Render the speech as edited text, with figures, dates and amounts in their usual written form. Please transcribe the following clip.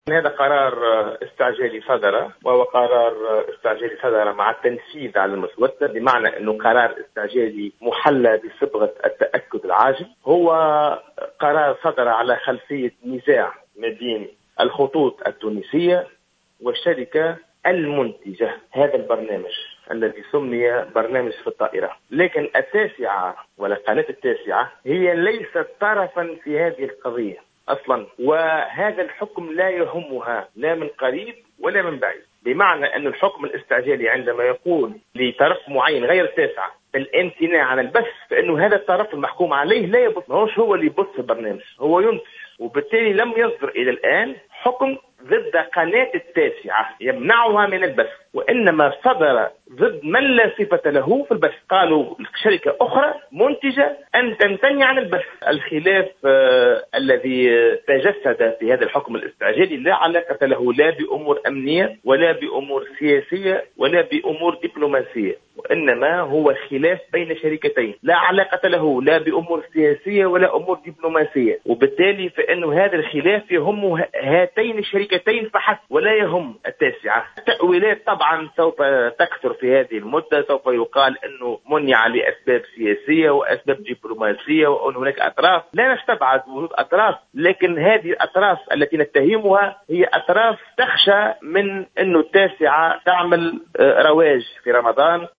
هذا قرار استعجالي صدر، وهو قرار استعجالي صدر مع التنفيذ على المسودة، بمعنى أنه قرار استعجالي محلى بصبغة التأكد العاجل. هو قرار صدر على خلفية نزاع ما بين الخطوط التونسية والشركة المنتجة هذا البرنامج الذي سمي برنامج في الطائرة. لكن التاسعة ولا قناة التاسعة هي ليست طرفا في هذه القضية أصلا، وهذا الحكم لا يهمها لا من قريب ولا من بعيد. بمعنى أن الحكم الاستعجالي عندما يقول لطرف معين غير التاسعة بالامتناع عن البث، فإنه هذا الطرف المحكوم عليه لا يبث، ماهوش هو اللي يبث البرنامج، هو ينتج. وبالتالي لم يصدر إلى الآن حكم ضد قناة التاسعة يمنعها من البث، وإنما صدر ضد من لا صفة له في البث. قالوا شركة أخرى منتجة أن تمتنع عن البث. الخلاف الذي تجسد في هذا الحكم الاستعجالي لا علاقة له لا بأمور أمنية ولا بأمور سياسية ولا بأمور دبلوماسية، وإنما هو خلاف بين شركتين لا علاقة له لا بأمور سياسية ولا أمور دبلوماسية. وبالتالي فإنه هذا الخلاف يهم هاتين الشركتين فحسب ولا يهم التاسعة. التأويلات طبعا سوف تكثر في هذه المدة، سوف يقال أنه منع لأسباب سياسية وأسباب دبلوماسية وأن هناك أطراف. لا نستبعد وجود أطراف، لكن هذه الأطراف التي نتهمها هي أطراف تخشى من أنه التاسعة تعمل رواج في رمضان.